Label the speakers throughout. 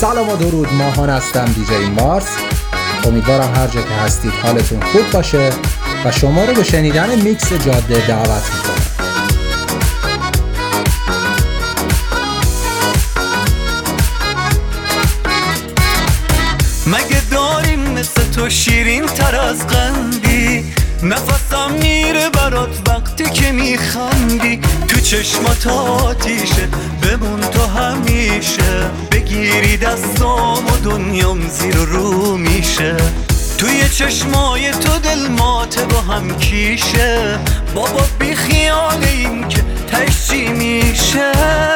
Speaker 1: سلام و درود، ماهان هستم، دیجی مارس. امیدوارم هر جا که هستید حالتون خوب باشه و شما رو به شنیدن میکس جاده دعوت میکنم.
Speaker 2: مگه داریم مثل تو شیرین تر از قندی؟ نفسم میره برات وقتی که میخندی. تو چشمات آتیشه، بمون تو همیشه. بگیری دستام و دنیام زیر و رو میشه. توی چشمای تو دل ماته با هم کیشه. بابا بی خیال این که تش چی میشه.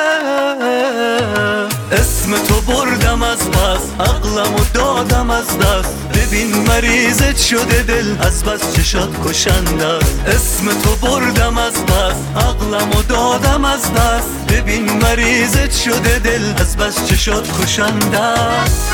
Speaker 2: اسم تو بردم از پس، عقلمو دادم از دست. ببین مریضت شده دل، از بس چشات کشنده است. اسم تو بردم از پس، عقلمو دادم از دست. ببین مریضت شده دل، از بس چشات کشنده است.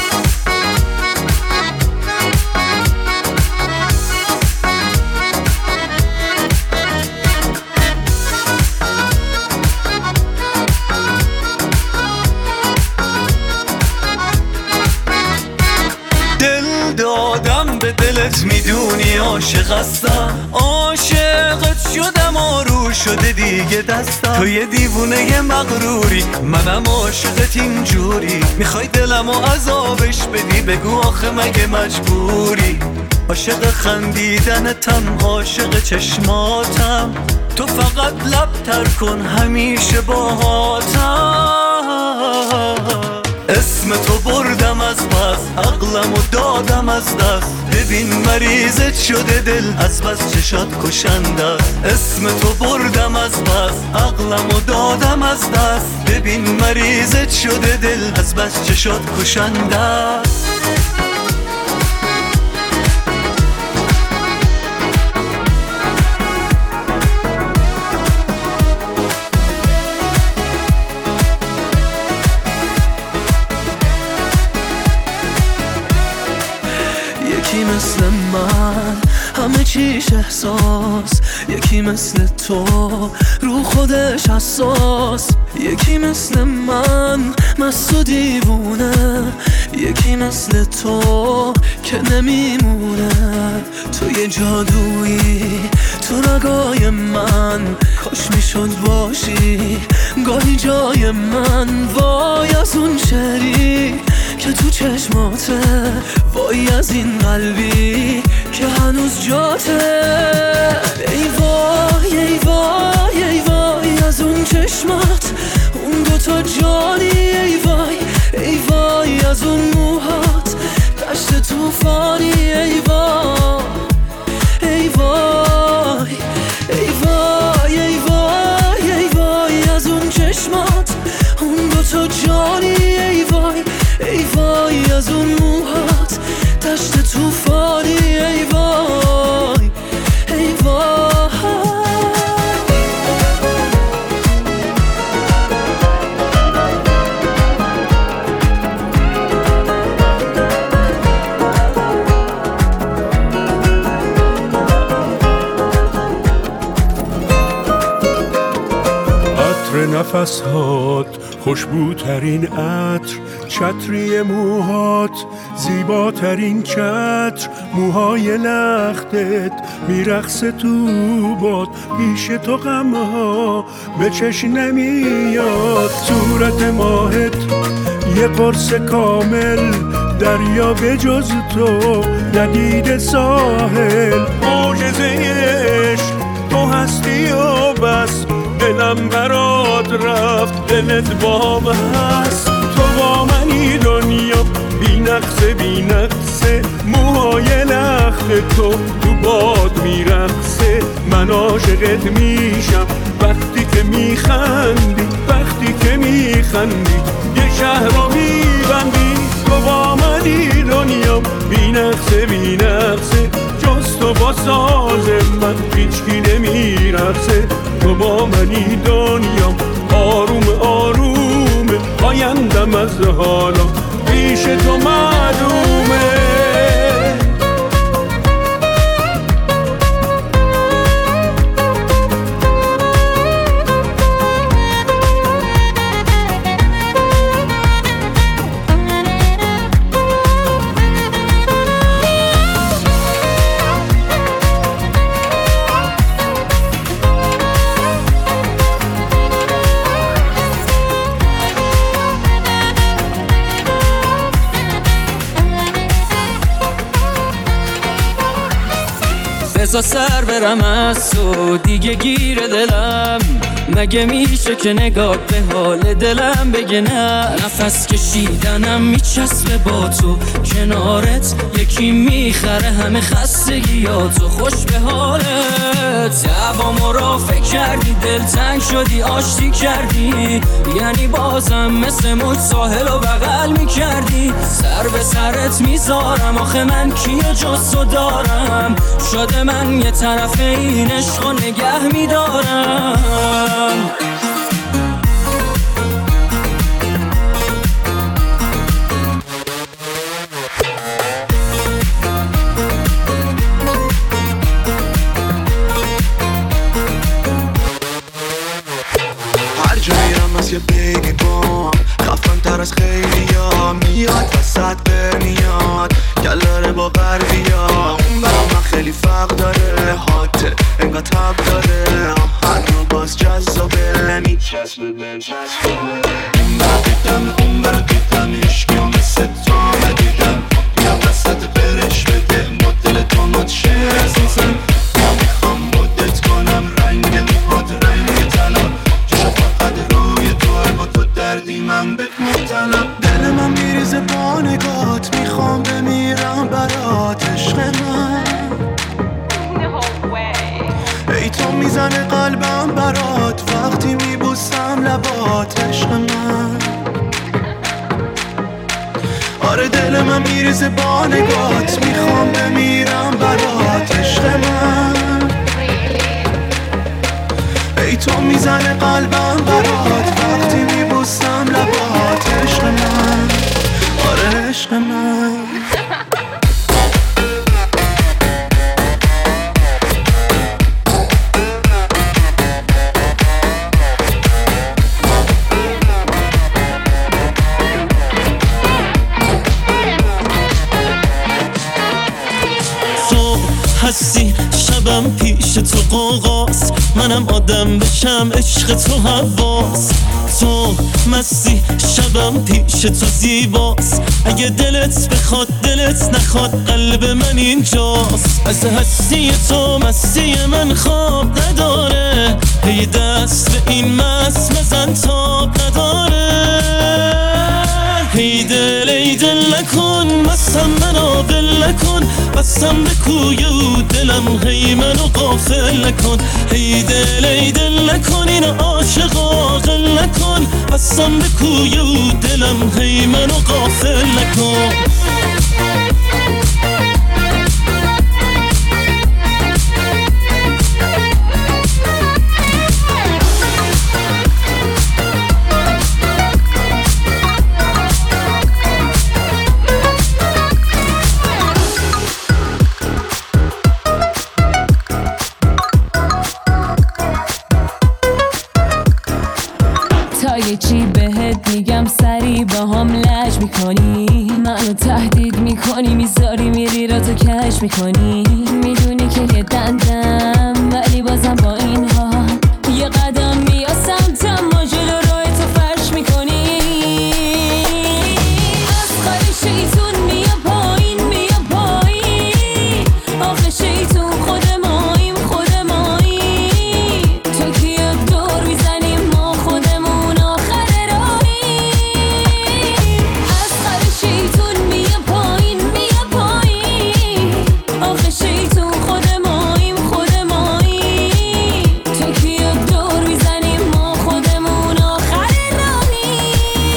Speaker 2: دادم به دلت، میدونی عاشق هستم. عاشقت شدم، آرو شده دیگه دستم. تو یه دیوونه مغروری، منم عاشقت اینجوری. میخوای دلمو عذابش بدی، بگو آخه مگه مجبوری. عاشق خندیدنتم، عاشق چشماتم. تو فقط لب تر کن، همیشه باهاتم. اسم تو بردم از پس، عقلمو دادم از دست. ببین مریضت شده دل، از بس چشات کشنده است. اسم تو بردم از پس، عقلمو دادم از دست. ببین مریضت شده دل، از بس چشات کشنده است.
Speaker 3: یکی مثل من همه چیش احساس، یکی مثل تو رو خودش حساس. یکی مثل من مست و دیوونه، یکی مثل تو که نمیمونه. تو یه جادویی تو رگای من، کاش میشد باشی گاهی جای من. وای از اون شعری که تو چشماته، وای از این قلبی که هنوز جاته. ای وای ای وای ای وای از اون چشمات، اون دوتا جانی. ای وای ای وای از اون موهات، دشت توفانی. ای وای ای وای ای وای ای وای ای وای از اون چشمات، اون دوتا جانی. ای وای ای وای از اون موهات، دشت توفانی. ای وای ای وای.
Speaker 4: عطر نفسهات، خوشبوترین عطر. چتری موهات، زیباترین چتر. موهای لختت میرقصه تو باد، پیش تو غمها به چشم نمیاد. صورت ماهت یه قرص کامل، دریا به جز تو ندید ساحل. معجزه عشق تو هستی و بس، دلم برات رفت، دلت بام هست. تو با منی دنیا، بی نقصه بی نقصه. موهای لخت تو باد میرقصه. من عاشقت میشم وقتی که میخندی، وقتی که میخندی. یه شهر رو میبندی. تو با منی دنیا، بی نقصه بی نقصه. جز تو با ساز من هیچکی نمیرقصه. تو با منی دنیا، آروم آروم آیندم از حالا پیش تو معلومه.
Speaker 3: بسا سر برم از تو دیگه گیر دلم، مگه میشه که نگاه به حال دلم بگه نه؟ نفس کشیدنم میچسبه با تو، کنارت یکی میخره همه خستگیاتو. خوش به حالت دعوامو را فکر کردی، دلتنگ شدی آشتی کردی، یعنی بازم مثل موج ساحل و بغل میکردی. سر به سرت میذارم آخه من کیه جز تو دارم، شده من یه طرف این عشق و نگه میدارم.
Speaker 5: هر جا میرم از یه بیبی بام، خفن تر از خیلی ها، میاد وسط برمیاد گلاره با غربیا. اون برام من خیلی فرق داره، حاته انگاه تب داره، هر رو باز جذابه میچسبه بهم چسبه. اون برا دیدم عشقی و مثل تو ندیدم، بیا وسط برش بده مدل تو مدشه عزیزم. بیا میخوام مدت کنم رنگ موهات رنگ طلا، چشم فقط روی توه با تو دردی من بهت مبتلا. دل من میریزه با نگات، میخوام بمیرم برات عشق من. ای تو میزنه قلبم برات وقتی میبوسم لبات عشق من. آره دل من میریزه با نگات، میخوام بمیرم برات عشق من. ای تو میزنه قلبم برات وقتی میبوسم لبات عشق من. آره عشق من.
Speaker 3: هستی شبم پیش تو قوقاس، منم آدم بشم عشق تو حواس. تو مستی شبم پیش تو زیباست، اگه دلت بخواد دلت نخواد قلب من اینجاست. از هستی تو مستی من خواب نداره، هی دست به این مست مزن تاب نداره. ای دل نکن مستم منو ول نکن، بستم به کوی و دلم هی منو غافل نکن. ای دل نکن اینو عاشق عاقل نکن، بستم به کوی و دلم هی منو غافل نکن.
Speaker 6: چی بهت میگم سری با هم لج میکنی، منو تهدید میکنی میذاری میری را تو کش میکنی. میدونی که یه دندم ولی بازم با این حال یه قدم میاسم تما جلو روی تو فرش میکنی. از خالی شیطون میا پایین میا پایین، آخه شیطون خود ماییم خود ماییم. تو که دور میزنیم ما خودمون آخر راهیم. از خالی شیطون میا پایین میا پایین، آخه شیطون خود ماییم خود ماییم. تو که دور میزنیم ما خودمون آخر راهیم.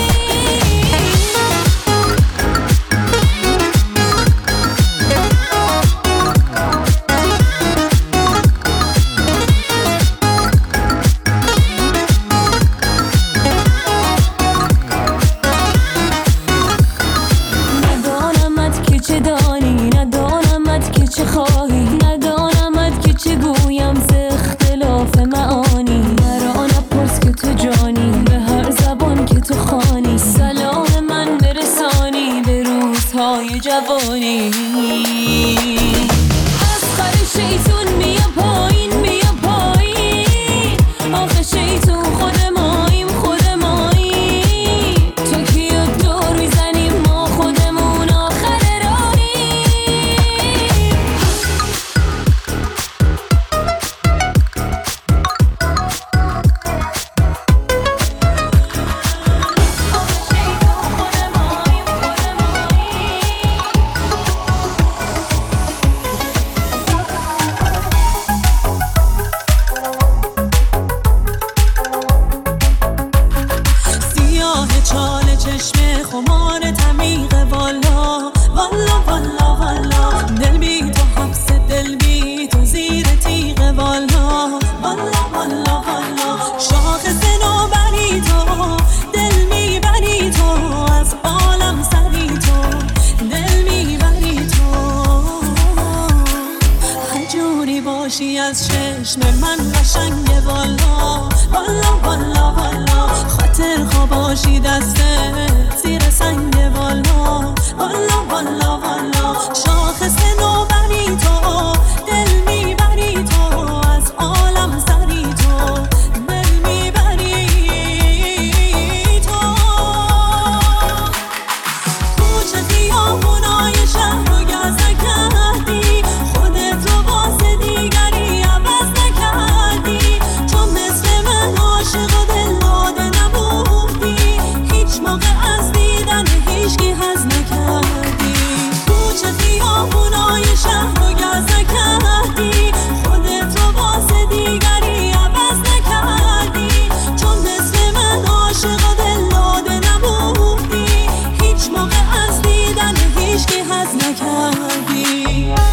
Speaker 6: ندانمت که چه دانی، ندانمت که چه خواهی، ندانمت که چه گویم ز اختلاف معانی. مرا نپرس که تو جانی، به هر زبان که تو خوانی سلام من برسانی به روزهای جوانی. از خالی شیطون میا پایین میا پایین، آخه شیطون خود ماییم خود ماییم. تو که دور میزنیم ما خودمون آخر راهیم.
Speaker 3: چشم من قشنگه والا والا والا والا خاطر خواباشی دسته زیر سنگ والا والا والا والا شاخص نوبری تو دل میبری تو از عالم سری تو دل میبری تو کوچه خیابونای شهر رو گزه کردی خودت رو واسه دیگری عوض نکردی چون مثل من عاشق و دل داده نبودی هیچ موقع از دیدن هیچکی حظ نکردی کوچه خیابونای شهر رو گزه کردی خودت رو واسه دیگری عوض نکردی چون مثل من عاشق و دل داده نبودی هیچ موقع از دیدن هیچکی حظ نکردی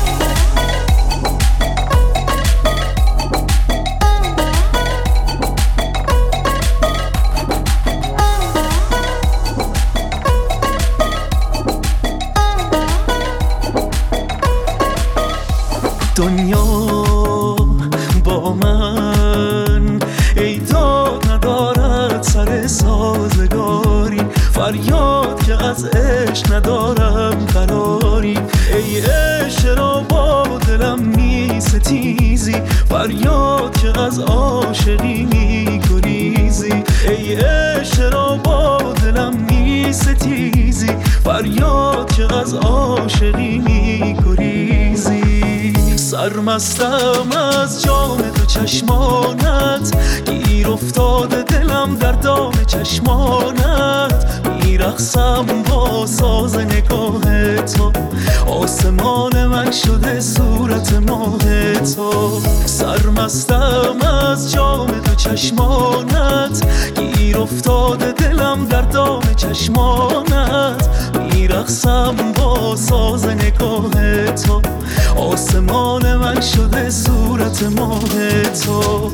Speaker 2: دنیا با من ای داد ندارد سر سازگاری فریاد که از عشق ندارم قراری ای عشق را با دلم می ستیزی فریاد که از عاشقی می گریزی ای عشق را با دلم می ستیزی فریاد که از عاشقی می گریزی سرمستم از جام تو چشمانت گیر افتاده دلم در دام چشمانت میرقصم با ساز نگاه تو آسمان من شده صورت ماه تو سرمستم از جام تو چشمانت گیر افتاده دلم در دام چشمانت میرقصم با ساز نگاه تو آسمان من شده صورت ماه تو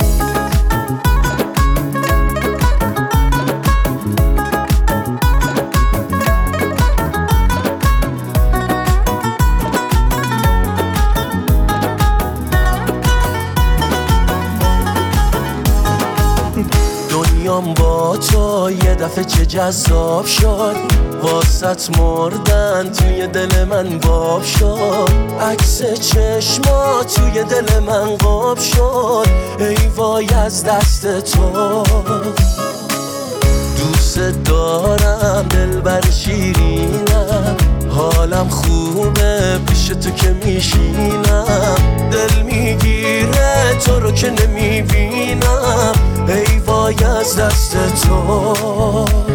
Speaker 7: دنیام با تو یه دفعه چه جذاب شد واسط مردن توی دل من باب شد عکس چشما توی دل من قاب شد ای وای از دست تو دوست دارم دلبر شیرینم حالم خوبه پیش تو که میشینم دل میگیره تو رو که نمیبینم ای وای از دست تو